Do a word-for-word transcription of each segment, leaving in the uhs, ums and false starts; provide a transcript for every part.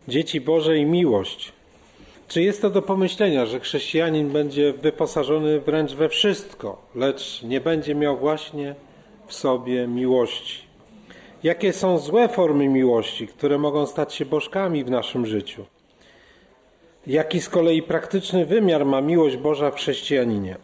Dzieci Boże i miłość. Czy jest to do pomyślenia, że chrześcijanin będzie wyposażony wręcz we wszystko, lecz nie będzie miał właśnie w sobie miłości? Jakie są złe formy miłości, które mogą stać się bożkami w naszym życiu? Jaki z kolei praktyczny wymiar ma miłość Boża w chrześcijaninie?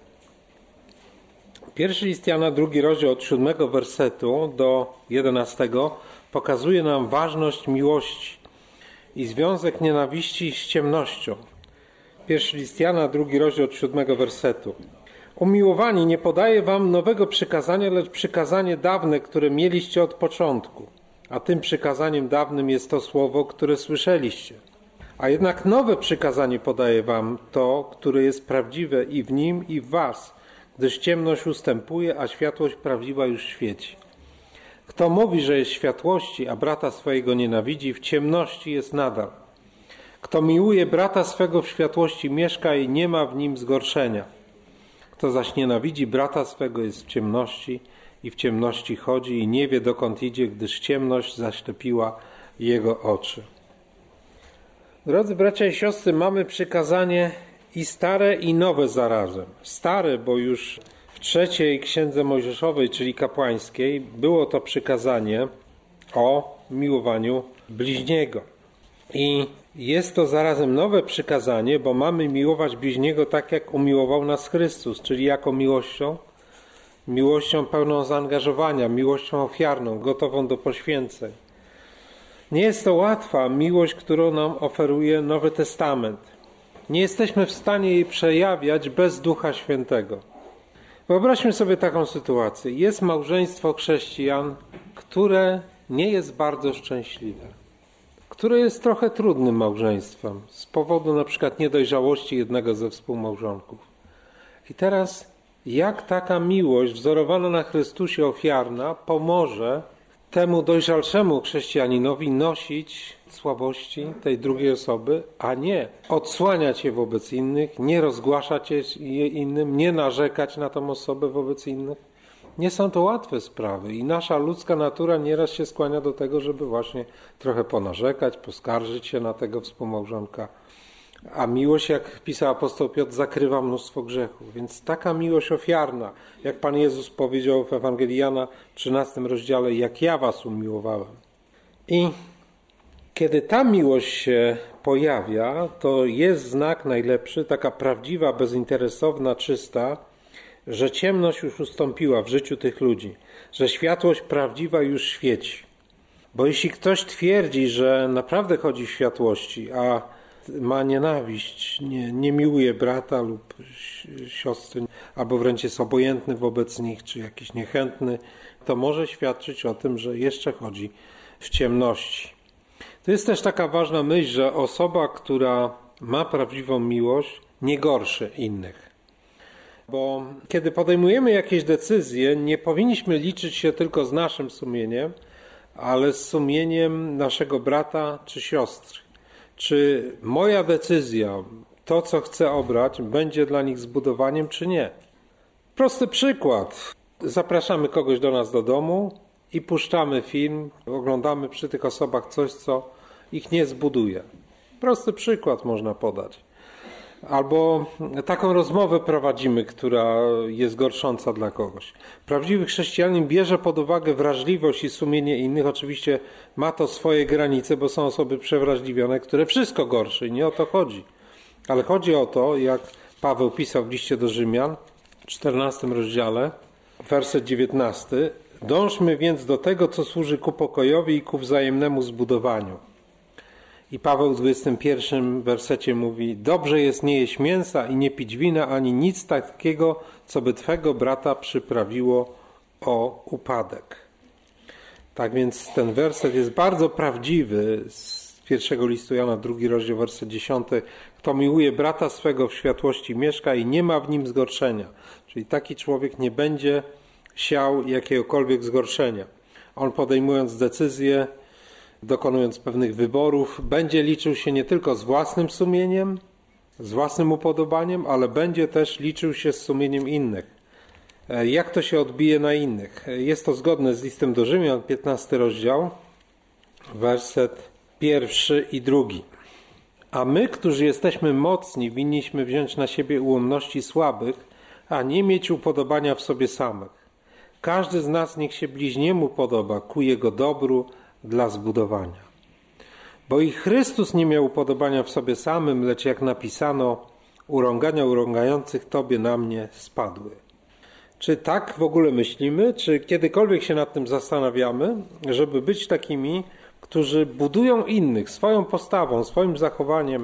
Pierwszy list Jana, drugi rozdział od siódmego wersetu do jedenastego pokazuje nam ważność miłości i związek nienawiści z ciemnością. Pierwszy list Jana, drugi rozdział od siódmego wersetu. Umiłowani, nie podaję wam nowego przykazania, lecz przykazanie dawne, które mieliście od początku. A tym przykazaniem dawnym jest to słowo, które słyszeliście. A jednak nowe przykazanie podaję wam, to, które jest prawdziwe i w nim, i w was, gdyż ciemność ustępuje, a światłość prawdziwa już świeci. Kto mówi, że jest w światłości, a brata swojego nienawidzi, w ciemności jest nadal. Kto miłuje brata swego w światłości mieszka i nie ma w nim zgorszenia. Kto zaś nienawidzi brata swego jest w ciemności i w ciemności chodzi i nie wie, dokąd idzie, gdyż ciemność zaślepiła jego oczy. Drodzy bracia i siostry, mamy przykazanie i stare, i nowe zarazem. Stare, bo już w trzeciej księdze mojżeszowej, czyli kapłańskiej, było to przykazanie o miłowaniu bliźniego. I jest to zarazem nowe przykazanie, bo mamy miłować bliźniego tak, jak umiłował nas Chrystus, czyli jaką miłością? Miłością pełną zaangażowania, miłością ofiarną, gotową do poświęceń. Nie jest to łatwa miłość, którą nam oferuje Nowy Testament. Nie jesteśmy w stanie jej przejawiać bez Ducha Świętego. Wyobraźmy sobie taką sytuację. Jest małżeństwo chrześcijan, które nie jest bardzo szczęśliwe, które jest trochę trudnym małżeństwem z powodu na przykład niedojrzałości jednego ze współmałżonków. I teraz jak taka miłość wzorowana na Chrystusie ofiarna pomoże temu dojrzalszemu chrześcijaninowi nosić słabości tej drugiej osoby, a nie odsłaniać je wobec innych, nie rozgłaszać je innym, nie narzekać na tą osobę wobec innych. Nie są to łatwe sprawy i nasza ludzka natura nieraz się skłania do tego, żeby właśnie trochę ponarzekać, poskarżyć się na tego współmałżonka. A miłość, jak pisał apostoł Piotr, zakrywa mnóstwo grzechów. Więc taka miłość ofiarna, jak Pan Jezus powiedział w Ewangelii Jana w trzynastym rozdziale, jak ja was umiłowałem. I kiedy ta miłość się pojawia, to jest znak najlepszy, taka prawdziwa, bezinteresowna, czysta, że ciemność już ustąpiła w życiu tych ludzi, że światłość prawdziwa już świeci. Bo jeśli ktoś twierdzi, że naprawdę chodzi w światłości, a ma nienawiść, nie, nie miłuje brata lub siostry, albo wręcz jest obojętny wobec nich, czy jakiś niechętny, to może świadczyć o tym, że jeszcze chodzi w ciemności. To jest też taka ważna myśl, że osoba, która ma prawdziwą miłość, nie gorszy innych. Bo kiedy podejmujemy jakieś decyzje, nie powinniśmy liczyć się tylko z naszym sumieniem, ale z sumieniem naszego brata czy siostry. Czy moja decyzja, to co chcę obrać, będzie dla nich zbudowaniem, czy nie? Prosty przykład. Zapraszamy kogoś do nas do domu i puszczamy film, oglądamy przy tych osobach coś, co ich nie zbuduje. Prosty przykład można podać. Albo taką rozmowę prowadzimy, która jest gorsząca dla kogoś. Prawdziwy chrześcijanin bierze pod uwagę wrażliwość i sumienie innych. Oczywiście ma to swoje granice, bo są osoby przewrażliwione, które wszystko gorszy. Nie o to chodzi. Ale chodzi o to, jak Paweł pisał w liście do Rzymian w czternastym rozdziale, werset dziewiętnasty. Dążmy więc do tego, co służy ku pokojowi i ku wzajemnemu zbudowaniu. I Paweł w dwudziestym pierwszym wersecie mówi: dobrze jest nie jeść mięsa i nie pić wina, ani nic takiego, co by twego brata przyprawiło o upadek. Tak więc ten werset jest bardzo prawdziwy z pierwszego listu Jana, drugi rozdział, werset dziesiąty. Kto miłuje brata swego w światłości mieszka i nie ma w nim zgorszenia. Czyli taki człowiek nie będzie siał jakiegokolwiek zgorszenia. On podejmując decyzję, dokonując pewnych wyborów, będzie liczył się nie tylko z własnym sumieniem, z własnym upodobaniem, ale będzie też liczył się z sumieniem innych. Jak to się odbije na innych? Jest to zgodne z listem do Rzymian, piętnasty rozdział, werset pierwszy i drugi. A my, którzy jesteśmy mocni, winniśmy wziąć na siebie ułomności słabych, a nie mieć upodobania w sobie samych. Każdy z nas niech się bliźniemu podoba ku jego dobru dla zbudowania. Bo i Chrystus nie miał upodobania w sobie samym, lecz jak napisano, urągania urągających Tobie na mnie spadły. Czy tak w ogóle myślimy? Czy kiedykolwiek się nad tym zastanawiamy, żeby być takimi, którzy budują innych swoją postawą, swoim zachowaniem,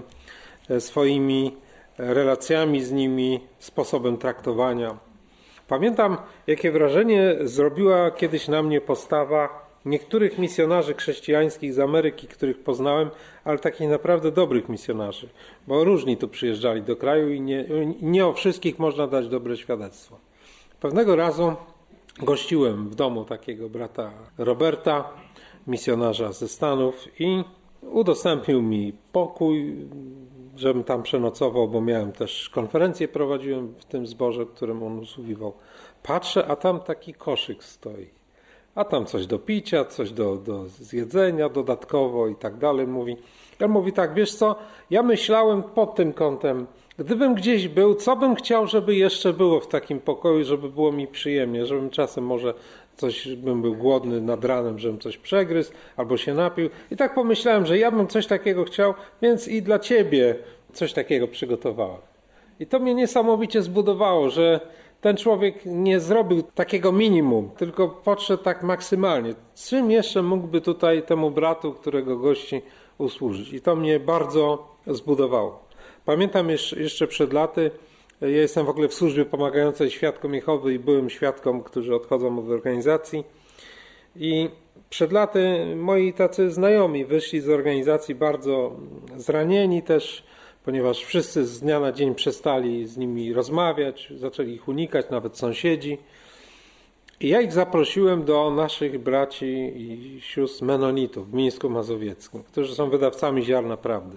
swoimi relacjami z nimi, sposobem traktowania? Pamiętam, jakie wrażenie zrobiła kiedyś na mnie postawa niektórych misjonarzy chrześcijańskich z Ameryki, których poznałem, ale takich naprawdę dobrych misjonarzy, bo różni tu przyjeżdżali do kraju i nie, nie o wszystkich można dać dobre świadectwo. Pewnego razu gościłem w domu takiego brata Roberta, misjonarza ze Stanów, i udostępnił mi pokój, żebym tam przenocował, bo miałem też konferencję, prowadziłem w tym zborze, którym on usługiwał. Patrzę, a tam taki koszyk stoi. A tam coś do picia, coś do, do zjedzenia dodatkowo i tak dalej. Mówi. On mówi tak, wiesz co, ja myślałem pod tym kątem, gdybym gdzieś był, co bym chciał, żeby jeszcze było w takim pokoju, żeby było mi przyjemnie, żebym czasem może coś, bym był głodny nad ranem, żebym coś przegryzł albo się napił. I tak pomyślałem, że ja bym coś takiego chciał, więc i dla ciebie coś takiego przygotowałem. I to mnie niesamowicie zbudowało, że ten człowiek nie zrobił takiego minimum, tylko podszedł tak maksymalnie. Czym jeszcze mógłby tutaj temu bratu, którego gości, usłużyć? I to mnie bardzo zbudowało. Pamiętam jeszcze przed laty, ja jestem w ogóle w służbie pomagającej świadkom Jehowy i byłym świadkom, którzy odchodzą od organizacji. I przed laty moi tacy znajomi wyszli z organizacji bardzo zranieni też, ponieważ wszyscy z dnia na dzień przestali z nimi rozmawiać, zaczęli ich unikać, nawet sąsiedzi. I ja ich zaprosiłem do naszych braci i sióstr menonitów w Mińsku Mazowieckim, którzy są wydawcami ziarna prawdy.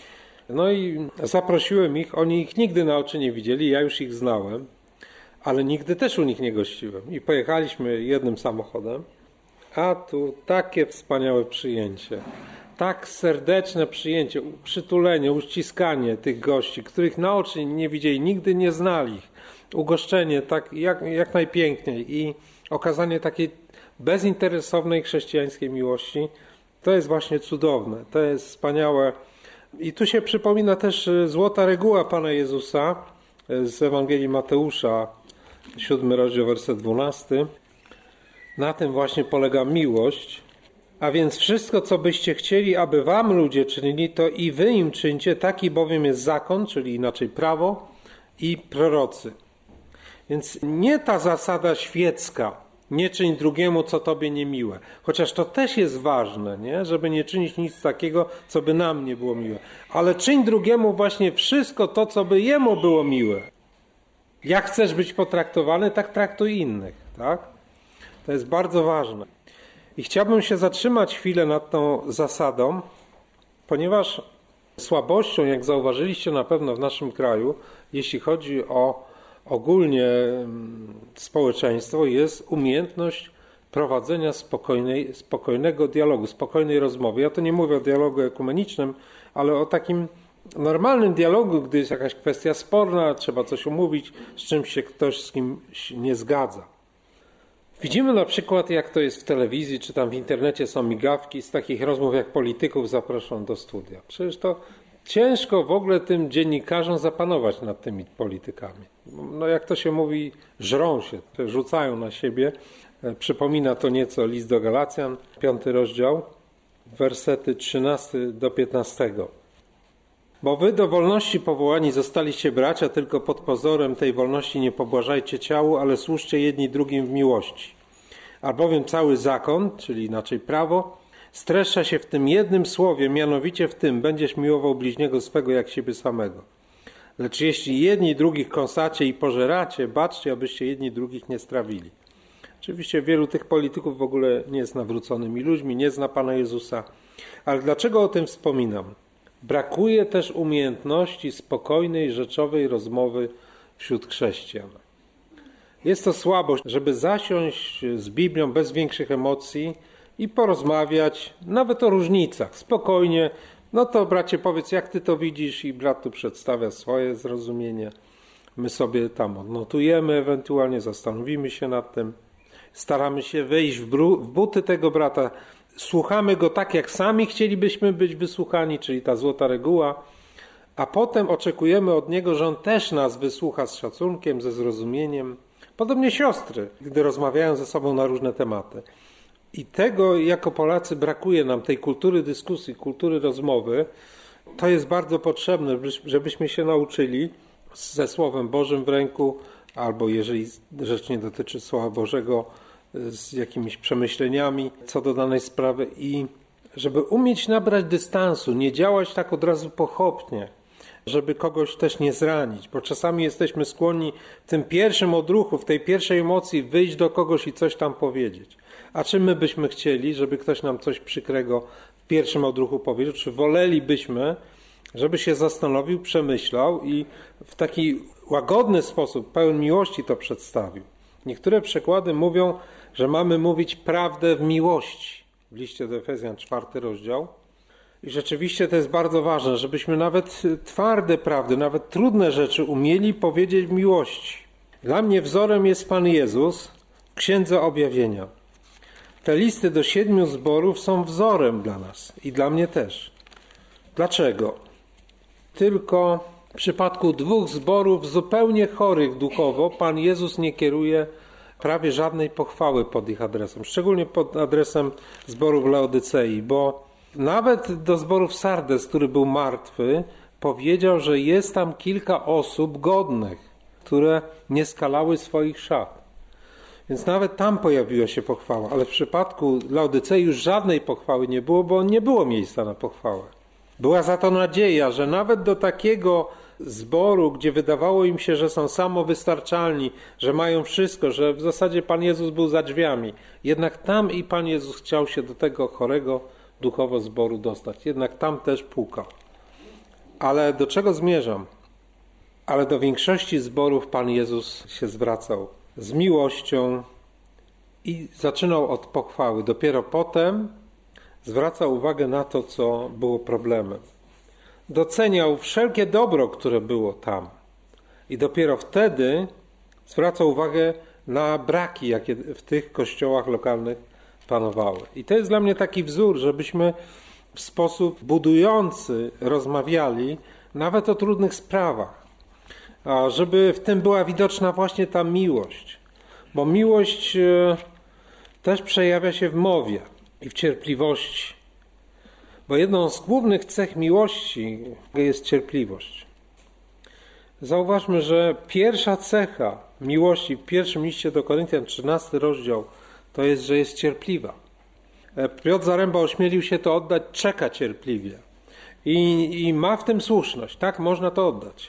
No i zaprosiłem ich, oni ich nigdy na oczy nie widzieli, ja już ich znałem, ale nigdy też u nich nie gościłem. I pojechaliśmy jednym samochodem, a tu takie wspaniałe przyjęcie. Tak serdeczne przyjęcie, przytulenie, uściskanie tych gości, których na oczy nie widzieli, nigdy nie znali ich. Ugoszczenie tak jak, jak najpiękniej i okazanie takiej bezinteresownej chrześcijańskiej miłości, to jest właśnie cudowne, to jest wspaniałe. I tu się przypomina też złota reguła Pana Jezusa z Ewangelii Mateusza, siódmy rozdział, werset dwunasty. Na tym właśnie polega miłość. A więc wszystko, co byście chcieli, aby wam ludzie czynili, to i wy im czyńcie, taki bowiem jest zakon, czyli inaczej prawo, i prorocy. Więc nie ta zasada świecka, nie czyń drugiemu, co tobie niemiłe. Chociaż to też jest ważne, nie? Żeby nie czynić nic takiego, co by nam nie było miłe. Ale czyń drugiemu właśnie wszystko to, co by jemu było miłe. Jak chcesz być potraktowany, tak traktuj innych, tak? To jest bardzo ważne. I chciałbym się zatrzymać chwilę nad tą zasadą, ponieważ słabością, jak zauważyliście na pewno w naszym kraju, jeśli chodzi o ogólnie społeczeństwo, jest umiejętność prowadzenia spokojnej, spokojnego dialogu, spokojnej rozmowy. Ja to nie mówię o dialogu ekumenicznym, ale o takim normalnym dialogu, gdy jest jakaś kwestia sporna, trzeba coś umówić, z czymś się ktoś z kimś nie zgadza. Widzimy na przykład, jak to jest w telewizji, czy tam w internecie są migawki z takich rozmów, jak polityków zaproszą do studia. Przecież to ciężko w ogóle tym dziennikarzom zapanować nad tymi politykami. No jak to się mówi, żrą się, rzucają na siebie. Przypomina to nieco list do Galacjan, piąty rozdział, wersety trzynasty do piętnastego. Bo wy do wolności powołani zostaliście bracia, tylko pod pozorem tej wolności nie pobłażajcie ciału, ale służcie jedni drugim w miłości. Albowiem cały zakon, czyli inaczej prawo, streszcza się w tym jednym słowie, mianowicie w tym: będziesz miłował bliźniego swego jak siebie samego. Lecz jeśli jedni drugich kąsacie i pożeracie, baczcie, abyście jedni drugich nie strawili. Oczywiście wielu tych polityków w ogóle nie jest nawróconymi ludźmi, nie zna Pana Jezusa. Ale dlaczego o tym wspominam? Brakuje też umiejętności spokojnej, rzeczowej rozmowy wśród chrześcijan. Jest to słabość, żeby zasiąść z Biblią bez większych emocji, i porozmawiać, nawet o różnicach, spokojnie. No to bracie, powiedz, jak ty to widzisz, i brat tu przedstawia swoje zrozumienie. My sobie tam odnotujemy, ewentualnie zastanowimy się nad tym. Staramy się wejść w, bru- w buty tego brata. Słuchamy go tak, jak sami chcielibyśmy być wysłuchani, czyli ta złota reguła. A potem oczekujemy od niego, że on też nas wysłucha z szacunkiem, ze zrozumieniem. Podobnie siostry, gdy rozmawiają ze sobą na różne tematy. I tego jako Polacy brakuje nam, tej kultury dyskusji, kultury rozmowy. To jest bardzo potrzebne, żebyśmy się nauczyli ze Słowem Bożym w ręku, albo jeżeli rzecz nie dotyczy Słowa Bożego, z jakimiś przemyśleniami co do danej sprawy, i żeby umieć nabrać dystansu, nie działać tak od razu pochopnie, żeby kogoś też nie zranić, bo czasami jesteśmy skłonni w tym pierwszym odruchu, w tej pierwszej emocji wyjść do kogoś i coś tam powiedzieć. A czy my byśmy chcieli, żeby ktoś nam coś przykrego w pierwszym odruchu powiedział, czy wolelibyśmy, żeby się zastanowił, przemyślał i w taki łagodny sposób, pełen miłości to przedstawił. Niektóre przekłady mówią, że mamy mówić prawdę w miłości. W liście do Efezjan, czwarty rozdział. I rzeczywiście to jest bardzo ważne, żebyśmy nawet twarde prawdy, nawet trudne rzeczy umieli powiedzieć w miłości. Dla mnie wzorem jest Pan Jezus w Księdze Objawienia. Te listy do siedmiu zborów są wzorem dla nas i dla mnie też. Dlaczego? Tylko w przypadku dwóch zborów zupełnie chorych duchowo Pan Jezus nie kieruje prawie żadnej pochwały pod ich adresem, szczególnie pod adresem zborów Laodycei, bo nawet do zborów Sardes, który był martwy, powiedział, że jest tam kilka osób godnych, które nie skalały swoich szat. Więc nawet tam pojawiła się pochwała, ale w przypadku Laodycei już żadnej pochwały nie było, bo nie było miejsca na pochwałę. Była za to nadzieja, że nawet do takiego zboru, gdzie wydawało im się, że są samowystarczalni, że mają wszystko, że w zasadzie Pan Jezus był za drzwiami, jednak tam i Pan Jezus chciał się do tego chorego duchowo zboru dostać. Jednak tam też pukał. Ale do czego zmierzam? Ale do większości zborów Pan Jezus się zwracał z miłością i zaczynał od pochwały. Dopiero potem zwracał uwagę na to, co było problemem. Doceniał wszelkie dobro, które było tam. I dopiero wtedy zwracał uwagę na braki, jakie w tych kościołach lokalnych panowały. I to jest dla mnie taki wzór, żebyśmy w sposób budujący rozmawiali nawet o trudnych sprawach. A żeby w tym była widoczna właśnie ta miłość. Bo miłość też przejawia się w mowie i w cierpliwości. Bo jedną z głównych cech miłości jest cierpliwość. Zauważmy, że pierwsza cecha miłości w pierwszym liście do Koryntian, trzynasty rozdział, to jest, że jest cierpliwa. Piotr Zaręba ośmielił się to oddać, czeka cierpliwie. I, i ma w tym słuszność, tak? Można to oddać.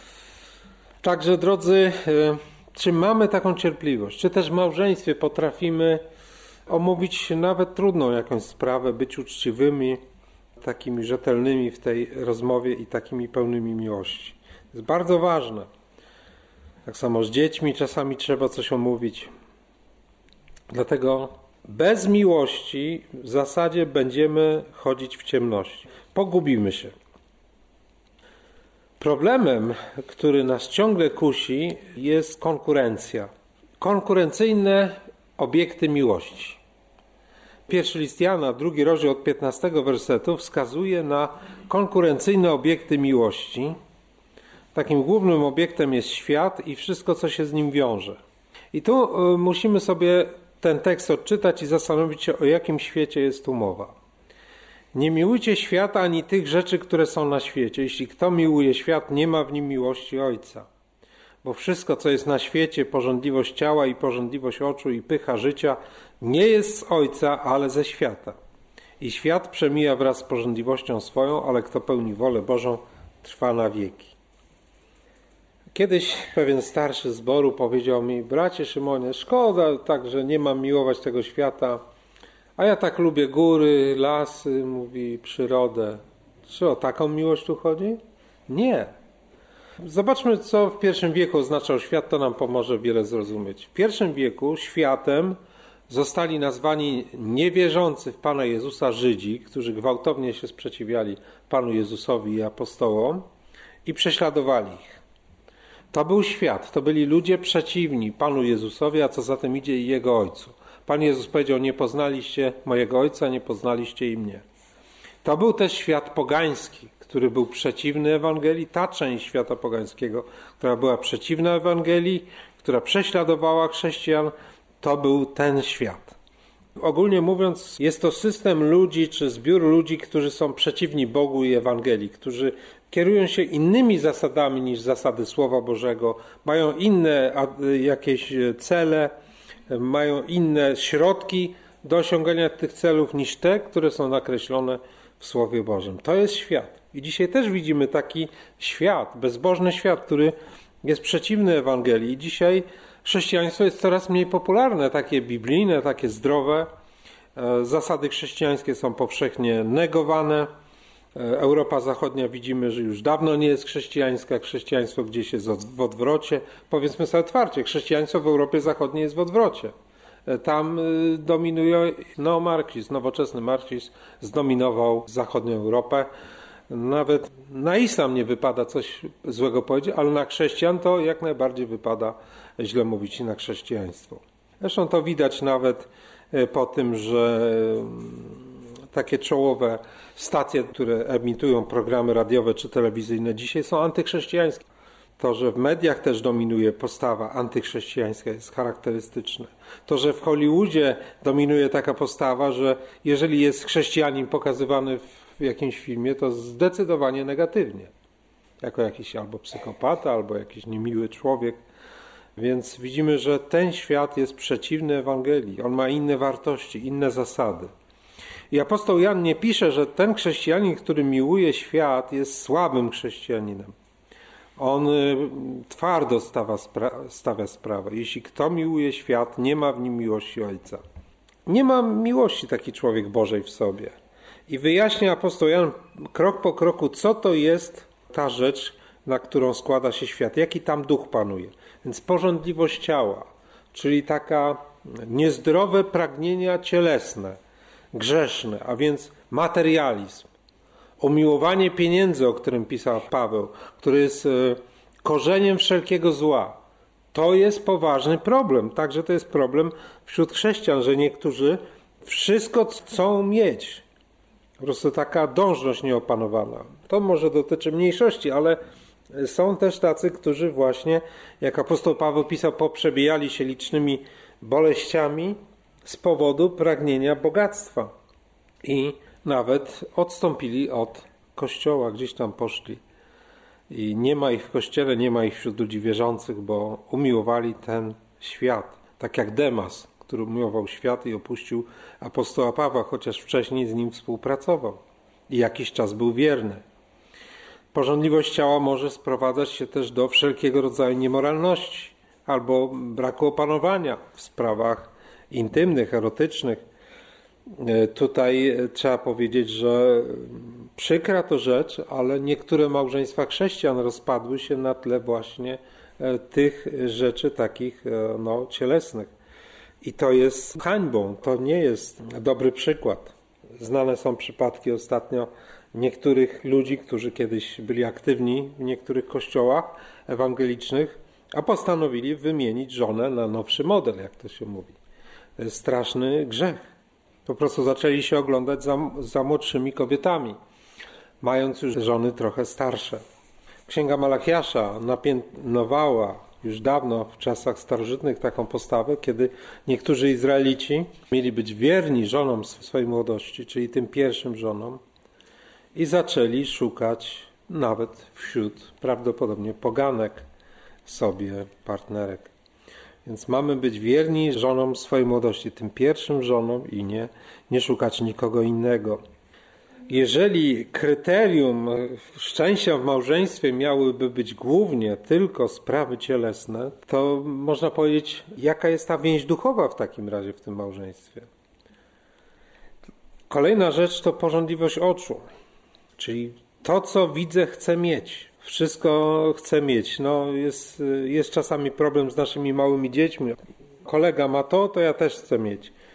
Także, drodzy, czy mamy taką cierpliwość? Czy też w małżeństwie potrafimy omówić nawet trudną jakąś sprawę, być uczciwymi, takimi rzetelnymi w tej rozmowie i takimi pełnymi miłości? To jest bardzo ważne. Tak samo z dziećmi czasami trzeba coś omówić. Dlatego bez miłości w zasadzie będziemy chodzić w ciemności. Pogubimy się. Problemem, który nas ciągle kusi, jest konkurencja. Konkurencyjne obiekty miłości. Pierwszy list Jana, drugi rozdział od piętnastego wersetu wskazuje na konkurencyjne obiekty miłości. Takim głównym obiektem jest świat i wszystko, co się z nim wiąże. I tu musimy sobie ten tekst odczytać i zastanowić się, o jakim świecie jest tu mowa. Nie miłujcie świata ani tych rzeczy, które są na świecie. Jeśli kto miłuje świat, nie ma w nim miłości Ojca. Bo wszystko, co jest na świecie, pożądliwość ciała i pożądliwość oczu i pycha życia, nie jest z Ojca, ale ze świata. I świat przemija wraz z pożądliwością swoją, ale kto pełni wolę Bożą, trwa na wieki. Kiedyś pewien starszy zboru powiedział mi: bracie Szymonie, szkoda tak, że nie mam miłować tego świata, a ja tak lubię góry, lasy, mówi, przyrodę. Czy o taką miłość tu chodzi? Nie. Zobaczmy, co w pierwszym wieku oznaczał świat, to nam pomoże wiele zrozumieć. W pierwszym wieku światem zostali nazwani niewierzący w Pana Jezusa Żydzi, którzy gwałtownie się sprzeciwiali Panu Jezusowi i apostołom i prześladowali ich. To był świat, to byli ludzie przeciwni Panu Jezusowi, a co za tym idzie i Jego Ojcu. Pan Jezus powiedział, nie poznaliście mojego Ojca, nie poznaliście i mnie. To był też świat pogański, który był przeciwny Ewangelii, ta część świata pogańskiego, która była przeciwna Ewangelii, która prześladowała chrześcijan, to był ten świat. Ogólnie mówiąc, jest to system ludzi, czy zbiór ludzi, którzy są przeciwni Bogu i Ewangelii, którzy kierują się innymi zasadami niż zasady Słowa Bożego, mają inne jakieś cele, mają inne środki do osiągania tych celów niż te, które są nakreślone w Słowie Bożym. To jest świat. I dzisiaj też widzimy taki świat, bezbożny świat, który jest przeciwny Ewangelii. I dzisiaj chrześcijaństwo jest coraz mniej popularne, takie biblijne, takie zdrowe. Zasady chrześcijańskie są powszechnie negowane. Europa Zachodnia widzimy, że już dawno nie jest chrześcijańska. Chrześcijaństwo gdzieś jest w odwrocie. Powiedzmy sobie otwarcie, chrześcijaństwo w Europie Zachodniej jest w odwrocie. Tam dominuje neomarksizm, nowoczesny marksizm zdominował zachodnią Europę. Nawet na islam nie wypada coś złego powiedzieć, ale na chrześcijan to jak najbardziej wypada źle mówić i na chrześcijaństwo. Zresztą to widać nawet po tym, że takie czołowe stacje, które emitują programy radiowe czy telewizyjne dzisiaj są antychrześcijańskie. To, że w mediach też dominuje postawa antychrześcijańska jest charakterystyczne. To, że w Hollywoodzie dominuje taka postawa, że jeżeli jest chrześcijanin pokazywany w jakimś filmie, to zdecydowanie negatywnie. Jako jakiś albo psychopata, albo jakiś niemiły człowiek. Więc widzimy, że ten świat jest przeciwny Ewangelii. On ma inne wartości, inne zasady. I apostoł Jan nie pisze, że ten chrześcijanin, który miłuje świat, jest słabym chrześcijaninem. On twardo stawia, spra- stawia sprawę. Jeśli kto miłuje świat, nie ma w nim miłości Ojca. Nie ma miłości taki człowiek Bożej w sobie. I wyjaśnia apostoł Jan krok po kroku, co to jest ta rzecz, na którą składa się świat, jaki tam duch panuje. Więc pożądliwość ciała, czyli taka niezdrowe pragnienia cielesne, grzeszne, a więc materializm. Umiłowanie pieniędzy, o którym pisał Paweł, który jest korzeniem wszelkiego zła. To jest poważny problem. Także to jest problem wśród chrześcijan, że niektórzy wszystko chcą mieć. Po prostu taka dążność nieopanowana. To może dotyczy mniejszości, ale są też tacy, którzy właśnie, jak apostoł Paweł pisał, poprzebijali się licznymi boleściami z powodu pragnienia bogactwa. I nawet odstąpili od Kościoła, gdzieś tam poszli. I nie ma ich w Kościele, nie ma ich wśród ludzi wierzących, bo umiłowali ten świat. Tak jak Demas, który umiłował świat i opuścił apostoła Pawła, chociaż wcześniej z nim współpracował. I jakiś czas był wierny. Pożądliwość ciała może sprowadzać się też do wszelkiego rodzaju niemoralności albo braku opanowania w sprawach intymnych, erotycznych. Tutaj trzeba powiedzieć, że przykra to rzecz, ale niektóre małżeństwa chrześcijan rozpadły się na tle właśnie tych rzeczy takich no, cielesnych. I to jest hańbą, to nie jest dobry przykład. Znane są przypadki ostatnio niektórych ludzi, którzy kiedyś byli aktywni w niektórych kościołach ewangelicznych, a postanowili wymienić żonę na nowszy model, jak to się mówi. To jest straszny grzech. Po prostu zaczęli się oglądać za, za młodszymi kobietami, mając już żony trochę starsze. Księga Malachiasza napiętnowała już dawno w czasach starożytnych taką postawę, kiedy niektórzy Izraelici mieli być wierni żonom swojej młodości, czyli tym pierwszym żonom, i zaczęli szukać nawet wśród prawdopodobnie poganek sobie partnerek. Więc mamy być wierni żonom swojej młodości, tym pierwszym żonom i nie, nie szukać nikogo innego. Jeżeli kryterium szczęścia w małżeństwie miałyby być głównie tylko sprawy cielesne, to można powiedzieć, jaka jest ta więź duchowa w takim razie w tym małżeństwie. Kolejna rzecz to pożądliwość oczu, czyli to, co widzę, chcę mieć. Wszystko chcę mieć. No, jest, jest czasami problem z naszymi małymi dziećmi. Kolega ma to, to ja też chcę mieć.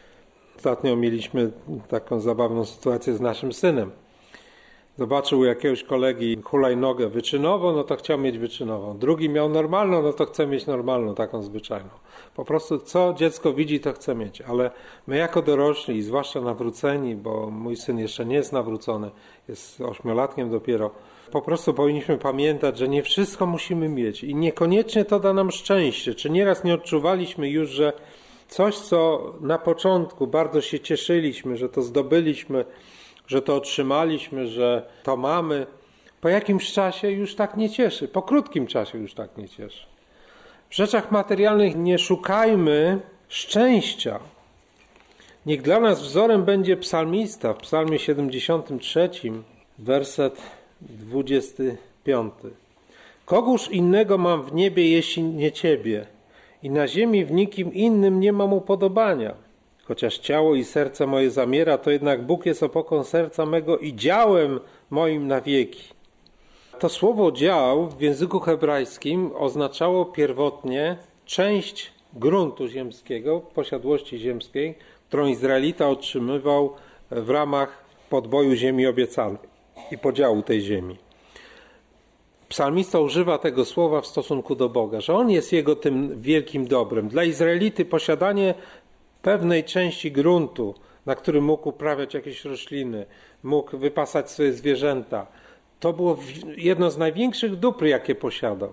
Ostatnio mieliśmy taką zabawną sytuację z naszym synem. Zobaczył u jakiegoś kolegi hulajnogę wyczynową, no to chciał mieć wyczynową. Drugi miał normalną, no to chce mieć normalną, taką zwyczajną. Po prostu co dziecko widzi, to chce mieć. Ale my jako dorośli, zwłaszcza nawróceni, bo mój syn jeszcze nie jest nawrócony, jest ośmiolatkiem dopiero, po prostu powinniśmy pamiętać, że nie wszystko musimy mieć i niekoniecznie to da nam szczęście. Czy nieraz nie odczuwaliśmy już, że coś, co na początku bardzo się cieszyliśmy, że to zdobyliśmy, że to otrzymaliśmy, że to mamy, po jakimś czasie już tak nie cieszy, po krótkim czasie już tak nie cieszy. W rzeczach materialnych nie szukajmy szczęścia. Niech dla nas wzorem będzie psalmista w psalmie siedemdziesiątym trzecim, werset dwudziesty piąty. Kogóż innego mam w niebie, jeśli nie Ciebie? I na ziemi w nikim innym nie mam upodobania. Chociaż ciało i serce moje zamiera, to jednak Bóg jest opoką serca mego i działem moim na wieki. To słowo dział w języku hebrajskim oznaczało pierwotnie część gruntu ziemskiego, posiadłości ziemskiej, którą Izraelita otrzymywał w ramach podboju ziemi obiecanej i podziału tej ziemi. Psalmista używa tego słowa w stosunku do Boga, że On jest Jego tym wielkim dobrem. Dla Izraelity posiadanie pewnej części gruntu, na którym mógł uprawiać jakieś rośliny, mógł wypasać swoje zwierzęta, to było jedno z największych dóbr, jakie posiadał.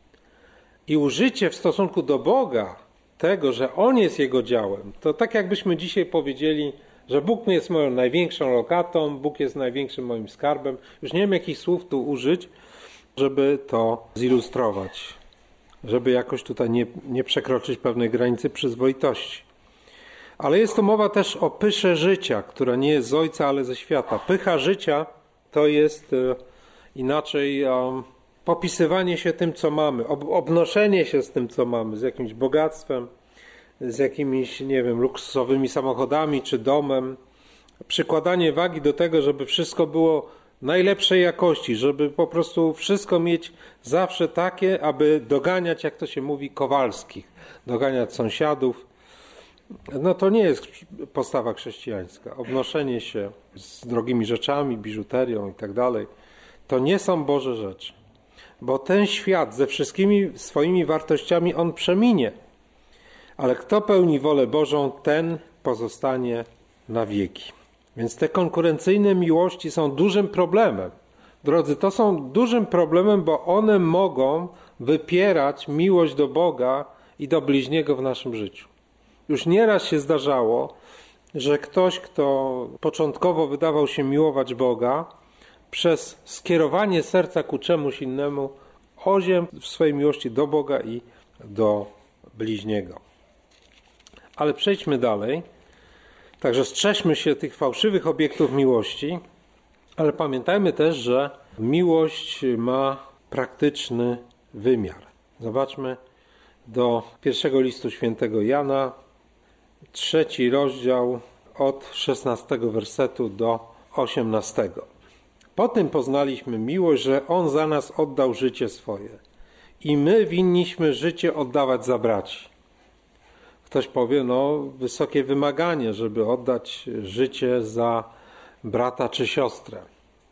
I użycie w stosunku do Boga tego, że On jest Jego działem, to tak jakbyśmy dzisiaj powiedzieli, że Bóg jest moją największą lokatą, Bóg jest największym moim skarbem. Już nie wiem, jakich słów tu użyć, żeby to zilustrować, żeby jakoś tutaj nie, nie przekroczyć pewnej granicy przyzwoitości. Ale jest to mowa też o pysze życia, która nie jest z ojca, ale ze świata. Pycha życia to jest e, inaczej e, popisywanie się tym, co mamy, ob, obnoszenie się z tym, co mamy, z jakimś bogactwem, z jakimiś, nie wiem, luksusowymi samochodami czy domem. Przykładanie wagi do tego, żeby wszystko było najlepszej jakości, żeby po prostu wszystko mieć zawsze takie, aby doganiać, jak to się mówi, Kowalskich, doganiać sąsiadów. No to nie jest postawa chrześcijańska. Obnoszenie się z drogimi rzeczami, biżuterią i tak dalej, to nie są Boże rzeczy. Bo ten świat ze wszystkimi swoimi wartościami, on przeminie. Ale kto pełni wolę Bożą, ten pozostanie na wieki. Więc te konkurencyjne miłości są dużym problemem. Drodzy, to są dużym problemem, bo one mogą wypierać miłość do Boga i do bliźniego w naszym życiu. Już nieraz się zdarzało, że ktoś, kto początkowo wydawał się miłować Boga, przez skierowanie serca ku czemuś innemu oziębł w swojej miłości do Boga i do bliźniego. Ale przejdźmy dalej. Także strzeżmy się tych fałszywych obiektów miłości, ale pamiętajmy też, że miłość ma praktyczny wymiar. Zobaczmy do pierwszego listu świętego Jana, trzeci rozdział od szesnastego wersetu do osiemnastego. Po tym poznaliśmy miłość, że On za nas oddał życie swoje i my winniśmy życie oddawać za braci. Ktoś powie, no wysokie wymaganie, żeby oddać życie za brata czy siostrę.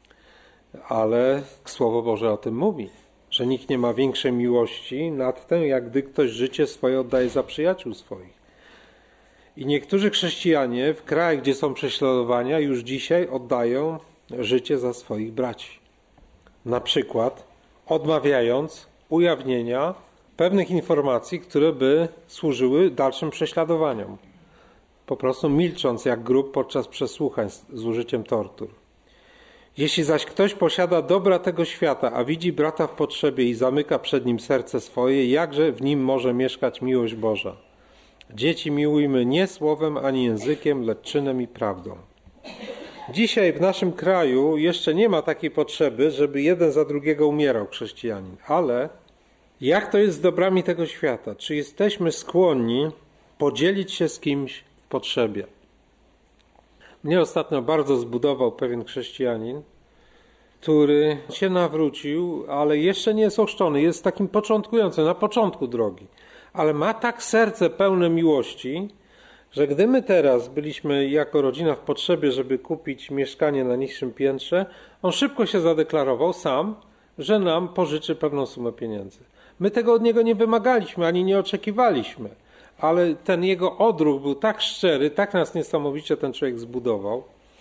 Ale Słowo Boże o tym mówi, że nikt nie ma większej miłości nad tym, jak gdy ktoś życie swoje oddaje za przyjaciół swoich. I niektórzy chrześcijanie w krajach, gdzie są prześladowania, już dzisiaj oddają życie za swoich braci. Na przykład odmawiając ujawnienia pewnych informacji, które by służyły dalszym prześladowaniom. Po prostu milcząc jak grób podczas przesłuchań z użyciem tortur. Jeśli zaś ktoś posiada dobra tego świata, a widzi brata w potrzebie i zamyka przed nim serce swoje, jakże w nim może mieszkać miłość Boża? Dzieci, miłujmy nie słowem ani językiem, lecz czynem i prawdą. Dzisiaj w naszym kraju jeszcze nie ma takiej potrzeby, żeby jeden za drugiego umierał chrześcijanin. Ale jak to jest z dobrami tego świata? Czy jesteśmy skłonni podzielić się z kimś w potrzebie? Mnie ostatnio bardzo zbudował pewien chrześcijanin, który się nawrócił, ale jeszcze nie jest ochrzczony. Jest takim początkującym, na początku drogi. Ale ma tak serce pełne miłości, że gdy my teraz byliśmy jako rodzina w potrzebie, żeby kupić mieszkanie na niższym piętrze, on szybko się zadeklarował sam, że nam pożyczy pewną sumę pieniędzy. My tego od niego nie wymagaliśmy, ani nie oczekiwaliśmy, ale ten jego odruch był tak szczery, tak nas niesamowicie ten człowiek zbudował.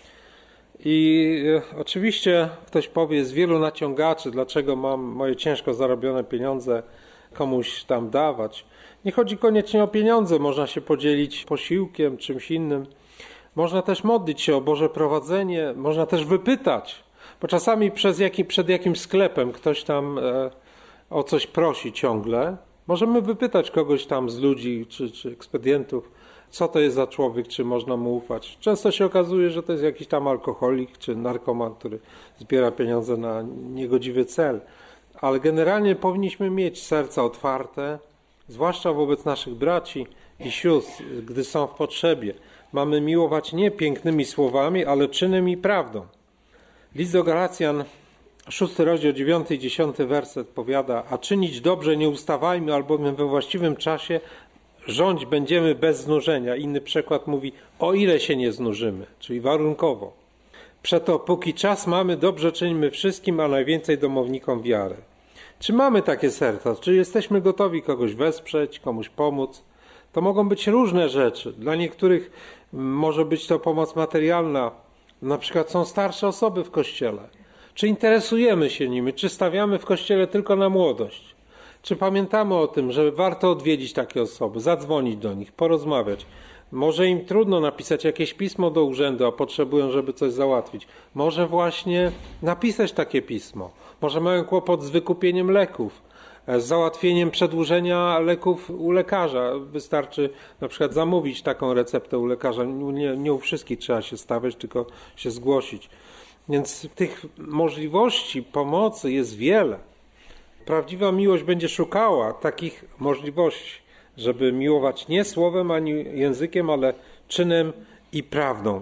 I oczywiście ktoś powie, z wielu naciągaczy, dlaczego mam moje ciężko zarobione pieniądze komuś tam dawać. Nie chodzi koniecznie o pieniądze, można się podzielić posiłkiem, czymś innym. Można też modlić się o Boże prowadzenie, można też wypytać, bo czasami przez jaki, przed jakimś sklepem ktoś tam e, o coś prosi ciągle. Możemy wypytać kogoś tam z ludzi czy, czy ekspedientów, co to jest za człowiek, czy można mu ufać. Często się okazuje, że to jest jakiś tam alkoholik czy narkoman, który zbiera pieniądze na niegodziwy cel. Ale generalnie powinniśmy mieć serca otwarte, zwłaszcza wobec naszych braci i sióstr, gdy są w potrzebie. Mamy miłować nie pięknymi słowami, ale czynem i prawdą. List do Galacjan, szósty rozdział, dziewiąty i dziesiąty werset powiada: a czynić dobrze nie ustawajmy, albowiem we właściwym czasie rządź będziemy bez znużenia. Inny przekład mówi: o ile się nie znużymy, czyli warunkowo. Przeto póki czas mamy, dobrze czyńmy wszystkim, a najwięcej domownikom wiary. Czy mamy takie serca? Czy jesteśmy gotowi kogoś wesprzeć, komuś pomóc? To mogą być różne rzeczy. Dla niektórych może być to pomoc materialna. Na przykład są starsze osoby w kościele. Czy interesujemy się nimi? Czy stawiamy w kościele tylko na młodość? Czy pamiętamy o tym, że warto odwiedzić takie osoby, zadzwonić do nich, porozmawiać? Może im trudno napisać jakieś pismo do urzędu, a potrzebują, żeby coś załatwić. Może właśnie napisać takie pismo. Może mają kłopot z wykupieniem leków, z załatwieniem przedłużenia leków u lekarza. Wystarczy na przykład zamówić taką receptę u lekarza. Nie, nie u wszystkich trzeba się stawiać, tylko się zgłosić. Więc tych możliwości pomocy jest wiele. Prawdziwa miłość będzie szukała takich możliwości, żeby miłować nie słowem ani językiem, ale czynem i prawdą.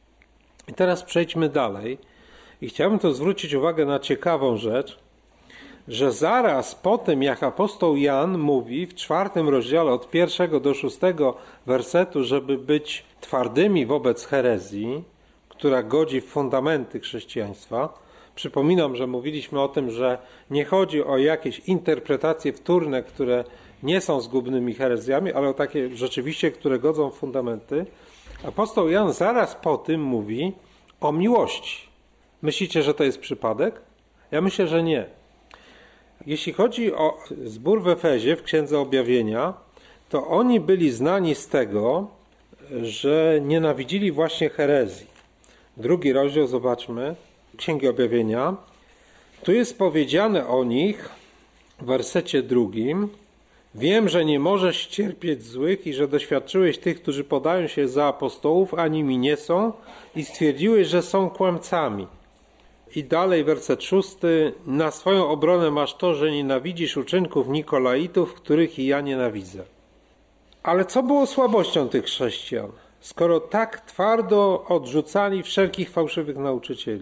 I teraz przejdźmy dalej. I chciałbym tu zwrócić uwagę na ciekawą rzecz, że zaraz po tym, jak apostoł Jan mówi w czwartym rozdziale od pierwszego do szóstego wersetu, żeby być twardymi wobec herezji, która godzi w fundamenty chrześcijaństwa. Przypominam, że mówiliśmy o tym, że nie chodzi o jakieś interpretacje wtórne, które nie są zgubnymi herezjami, ale o takie rzeczywiście, które godzą w fundamenty. Apostoł Jan zaraz po tym mówi o miłości. Myślicie, że to jest przypadek? Ja myślę, że nie. Jeśli chodzi o zbór w Efezie, w Księdze Objawienia, to oni byli znani z tego, że nienawidzili właśnie herezji. Drugi rozdział, zobaczmy, Księgi Objawienia. Tu jest powiedziane o nich w wersecie drugim: wiem, że nie możesz cierpieć złych i że doświadczyłeś tych, którzy podają się za apostołów, a nimi nie są, i stwierdziłeś, że są kłamcami. I dalej werset szósty: na swoją obronę masz to, że nienawidzisz uczynków Nikolaitów, których i ja nienawidzę. Ale co było słabością tych chrześcijan, skoro tak twardo odrzucali wszelkich fałszywych nauczycieli?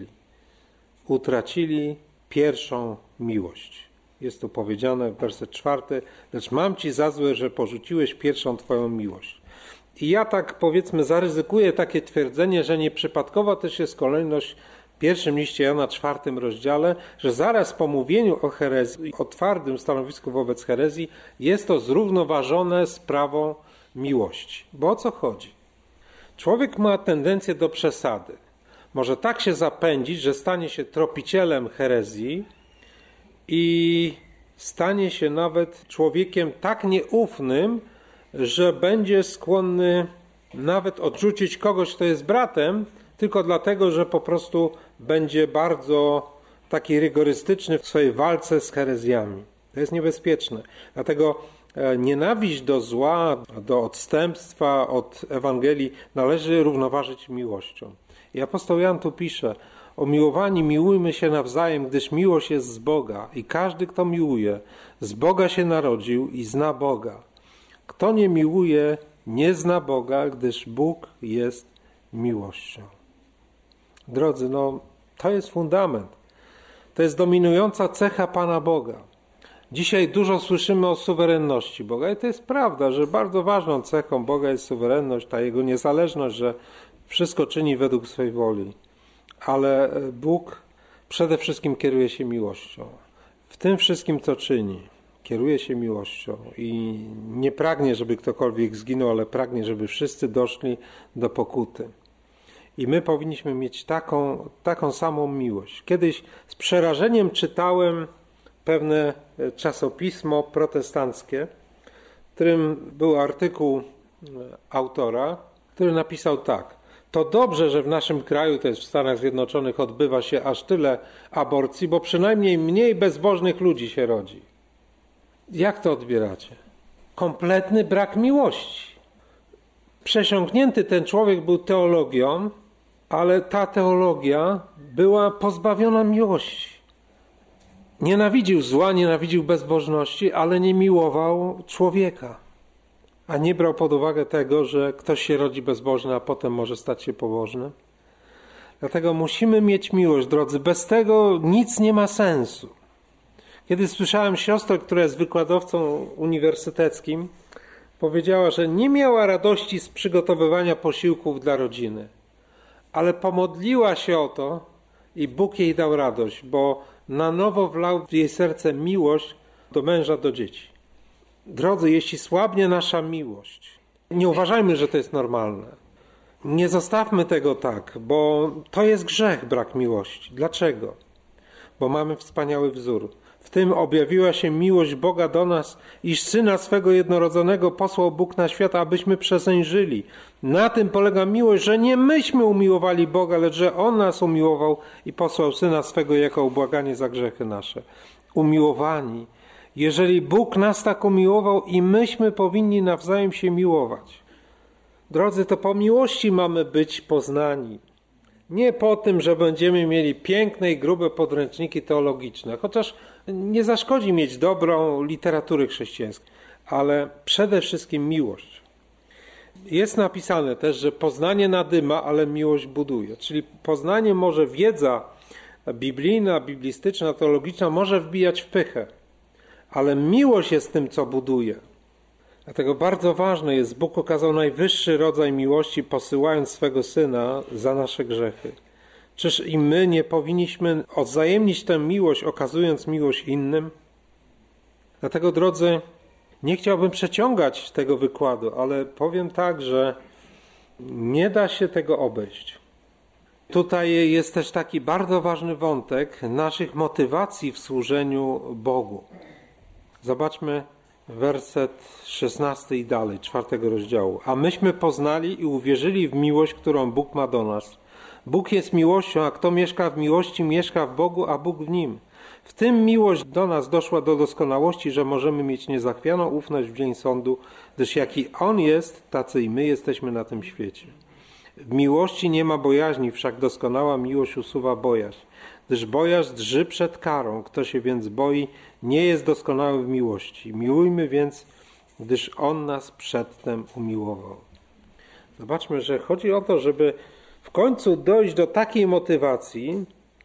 Utracili pierwszą miłość. Jest tu powiedziane, werset czwarty: lecz mam ci za złe, że porzuciłeś pierwszą twoją miłość. I ja tak, powiedzmy, zaryzykuję takie twierdzenie, że nieprzypadkowa też jest kolejność w pierwszym liście Jana, czwartym rozdziale, że zaraz po mówieniu o herezji, o twardym stanowisku wobec herezji, jest to zrównoważone sprawą miłości. Bo o co chodzi? Człowiek ma tendencję do przesady. Może tak się zapędzić, że stanie się tropicielem herezji i stanie się nawet człowiekiem tak nieufnym, że będzie skłonny nawet odrzucić kogoś, kto jest bratem, tylko dlatego, że po prostu będzie bardzo taki rygorystyczny w swojej walce z herezjami. To jest niebezpieczne. Dlatego nienawiść do zła, do odstępstwa od Ewangelii należy równoważyć miłością. I apostoł Jan tu pisze: umiłowani, miłujmy się nawzajem, gdyż miłość jest z Boga i każdy, kto miłuje, z Boga się narodził i zna Boga. Kto nie miłuje, nie zna Boga, gdyż Bóg jest miłością. Drodzy, no to jest fundament. To jest dominująca cecha Pana Boga. Dzisiaj dużo słyszymy o suwerenności Boga i to jest prawda, że bardzo ważną cechą Boga jest suwerenność, ta Jego niezależność, że wszystko czyni według swej woli. Ale Bóg przede wszystkim kieruje się miłością. W tym wszystkim, co czyni, kieruje się miłością i nie pragnie, żeby ktokolwiek zginął, ale pragnie, żeby wszyscy doszli do pokuty. I my powinniśmy mieć taką, taką samą miłość. Kiedyś z przerażeniem czytałem pewne czasopismo protestanckie, w którym był artykuł autora, który napisał tak: to dobrze, że w naszym kraju, to jest w Stanach Zjednoczonych, odbywa się aż tyle aborcji, bo przynajmniej mniej bezbożnych ludzi się rodzi. Jak to odbieracie? Kompletny brak miłości. Przesiąknięty ten człowiek był teologią, ale ta teologia była pozbawiona miłości. Nienawidził zła, nienawidził bezbożności, ale nie miłował człowieka. A nie brał pod uwagę tego, że ktoś się rodzi bezbożny, a potem może stać się pobożny. Dlatego musimy mieć miłość, drodzy. Bez tego nic nie ma sensu. Kiedy słyszałem siostrę, która jest wykładowcą uniwersyteckim, powiedziała, że nie miała radości z przygotowywania posiłków dla rodziny, ale pomodliła się o to i Bóg jej dał radość, bo na nowo wlał w jej serce miłość do męża, do dzieci. Drodzy, jeśli słabnie nasza miłość, nie uważajmy, że to jest normalne. Nie zostawmy tego tak, bo to jest grzech, brak miłości. Dlaczego? Bo mamy wspaniały wzór. W tym objawiła się miłość Boga do nas, iż Syna swego jednorodzonego posłał Bóg na świat, abyśmy przezeń żyli. Na tym polega miłość, że nie myśmy umiłowali Boga, lecz że On nas umiłował i posłał Syna swego jako ubłaganie za grzechy nasze. Umiłowani. Jeżeli Bóg nas tak umiłował i myśmy powinni nawzajem się miłować. Drodzy, to po miłości mamy być poznani. Nie po tym, że będziemy mieli piękne i grube podręczniki teologiczne, chociaż nie zaszkodzi mieć dobrą literaturę chrześcijańską, ale przede wszystkim miłość. Jest napisane też, że poznanie nadyma, ale miłość buduje. Czyli poznanie może, wiedza biblijna, biblistyczna, teologiczna może wbijać w pychę, ale miłość jest tym, co buduje. Dlatego bardzo ważne jest, Bóg okazał najwyższy rodzaj miłości, posyłając swego Syna za nasze grzechy. Czyż i my nie powinniśmy odwzajemnić tę miłość, okazując miłość innym? Dlatego, drodzy, nie chciałbym przeciągać tego wykładu, ale powiem tak, że nie da się tego obejść. Tutaj jest też taki bardzo ważny wątek naszych motywacji w służeniu Bogu. Zobaczmy werset szesnasty i dalej, czwartego rozdziału. A myśmy poznali i uwierzyli w miłość, którą Bóg ma do nas. Bóg jest miłością, a kto mieszka w miłości, mieszka w Bogu, a Bóg w nim. W tym miłość do nas doszła do doskonałości, że możemy mieć niezachwianą ufność w dzień sądu, gdyż jaki On jest, tacy i my jesteśmy na tym świecie. W miłości nie ma bojaźni, wszak doskonała miłość usuwa bojaźń. Gdyż bojaźń drży przed karą, kto się więc boi, nie jest doskonały w miłości. Miłujmy więc, gdyż On nas przedtem umiłował. Zobaczmy, że chodzi o to, żeby w końcu dojść do takiej motywacji,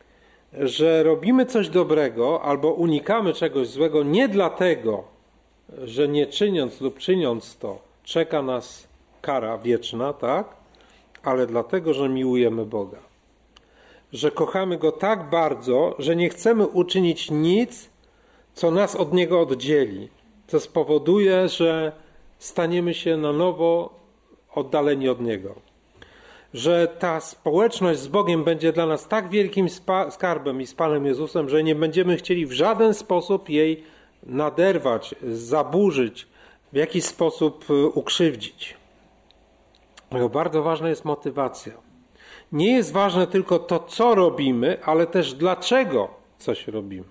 że robimy coś dobrego albo unikamy czegoś złego nie dlatego, że nie czyniąc lub czyniąc to czeka nas kara wieczna, tak? Ale dlatego, że miłujemy Boga. Że kochamy Go tak bardzo, że nie chcemy uczynić nic, co nas od Niego oddzieli, co spowoduje, że staniemy się na nowo oddaleni od Niego. Że ta społeczność z Bogiem będzie dla nas tak wielkim skarbem i z Panem Jezusem, że nie będziemy chcieli w żaden sposób jej naderwać, zaburzyć, w jakiś sposób ukrzywdzić. Bardzo ważna jest motywacja. Nie jest ważne tylko to, co robimy, ale też dlaczego coś robimy.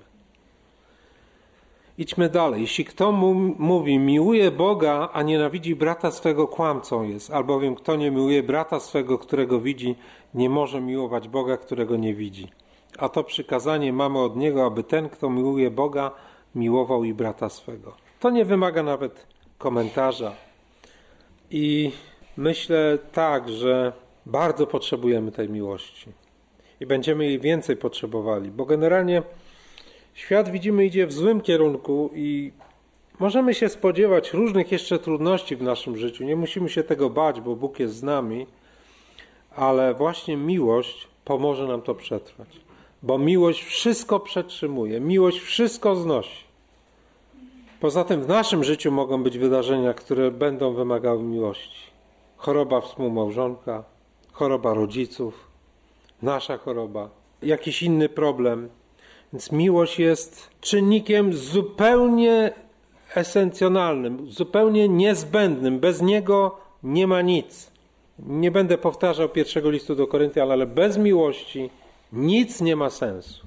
Idźmy dalej. Jeśli kto mówi, miłuje Boga, a nienawidzi brata swego, kłamcą jest. Albowiem kto nie miłuje brata swego, którego widzi, nie może miłować Boga, którego nie widzi. A to przykazanie mamy od Niego, aby ten, kto miłuje Boga, miłował i brata swego. To nie wymaga nawet komentarza. I myślę tak, że bardzo potrzebujemy tej miłości. I będziemy jej więcej potrzebowali, bo generalnie Świat, widzimy, idzie w złym kierunku i możemy się spodziewać różnych jeszcze trudności w naszym życiu. Nie musimy się tego bać, bo Bóg jest z nami, ale właśnie miłość pomoże nam to przetrwać. Bo miłość wszystko przetrzymuje, miłość wszystko znosi. Poza tym w naszym życiu mogą być wydarzenia, które będą wymagały miłości. Choroba współmałżonka, choroba rodziców, nasza choroba, jakiś inny problem. Więc miłość jest czynnikiem zupełnie esencjonalnym, zupełnie niezbędnym. Bez niego nie ma nic. Nie będę powtarzał pierwszego listu do Koryntian, ale bez miłości nic nie ma sensu.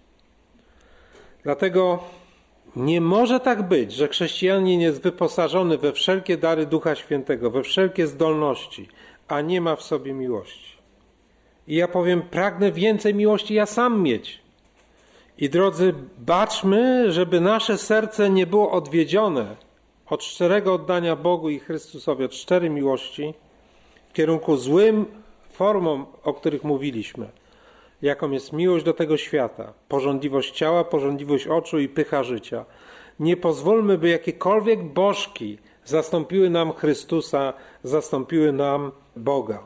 Dlatego nie może tak być, że chrześcijanin jest wyposażony we wszelkie dary Ducha Świętego, we wszelkie zdolności, a nie ma w sobie miłości. I ja powiem, pragnę więcej miłości ja sam mieć. I drodzy, baczmy, żeby nasze serce nie było odwiedzione od szczerego oddania Bogu i Chrystusowi, od szczerej miłości w kierunku złym formom, o których mówiliśmy, jaką jest miłość do tego świata, pożądliwość ciała, pożądliwość oczu i pycha życia. Nie pozwólmy, by jakiekolwiek bożki zastąpiły nam Chrystusa, zastąpiły nam Boga.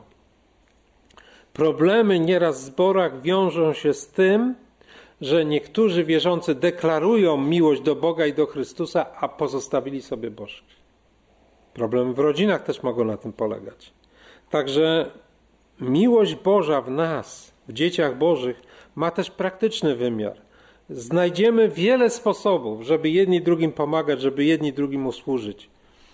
Problemy nieraz w zborach wiążą się z tym, że niektórzy wierzący deklarują miłość do Boga i do Chrystusa, a pozostawili sobie bożki. Problemy w rodzinach też mogą na tym polegać. Także miłość Boża w nas, w dzieciach Bożych, ma też praktyczny wymiar. Znajdziemy wiele sposobów, żeby jedni drugim pomagać, żeby jedni drugim usłużyć.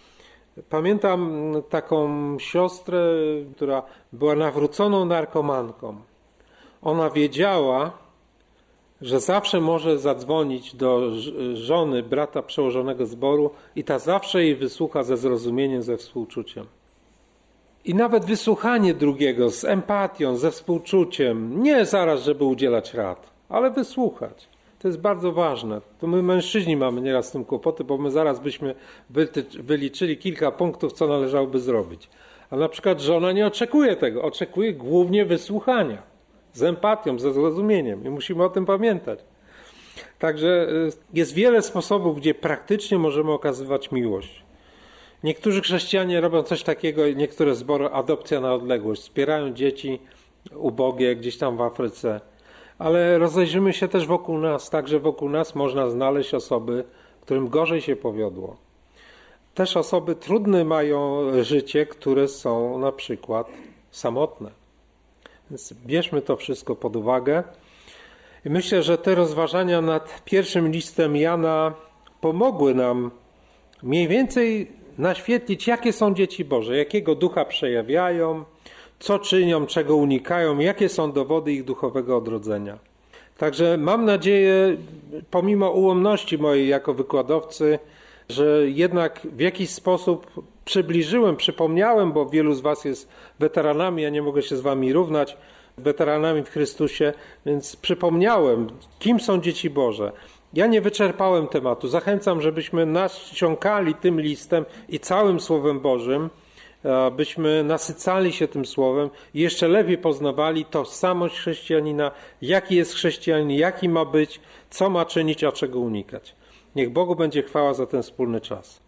Pamiętam taką siostrę, która była nawróconą narkomanką. Ona wiedziała, że zawsze może zadzwonić do żony brata przełożonego zboru i ta zawsze jej wysłucha ze zrozumieniem, ze współczuciem. I nawet wysłuchanie drugiego z empatią, ze współczuciem, nie zaraz, żeby udzielać rad, ale wysłuchać. To jest bardzo ważne. To my mężczyźni mamy nieraz z tym kłopoty, bo my zaraz byśmy wyliczyli kilka punktów, co należałoby zrobić. A na przykład żona nie oczekuje tego, oczekuje głównie wysłuchania. Z empatią, ze zrozumieniem. I musimy o tym pamiętać. Także jest wiele sposobów, gdzie praktycznie możemy okazywać miłość. Niektórzy chrześcijanie robią coś takiego, niektóre zbory, adopcja na odległość. Wspierają dzieci ubogie gdzieś tam w Afryce. Ale rozejrzymy się też wokół nas. Także wokół nas można znaleźć osoby, którym gorzej się powiodło. Też osoby trudne mają życie, które są na przykład samotne. Więc bierzmy to wszystko pod uwagę. I myślę, że te rozważania nad pierwszym listem Jana pomogły nam mniej więcej naświetlić, jakie są dzieci Boże, jakiego ducha przejawiają, co czynią, czego unikają, jakie są dowody ich duchowego odrodzenia. Także mam nadzieję, pomimo ułomności mojej jako wykładowcy, że jednak w jakiś sposób przybliżyłem, przypomniałem, bo wielu z was jest weteranami, ja nie mogę się z wami równać, weteranami w Chrystusie, więc przypomniałem, kim są dzieci Boże. Ja nie wyczerpałem tematu. Zachęcam, żebyśmy nasiąkali tym listem i całym Słowem Bożym, byśmy nasycali się tym Słowem i jeszcze lepiej poznawali tożsamość chrześcijanina, jaki jest chrześcijanin, jaki ma być, co ma czynić, a czego unikać. Niech Bogu będzie chwała za ten wspólny czas.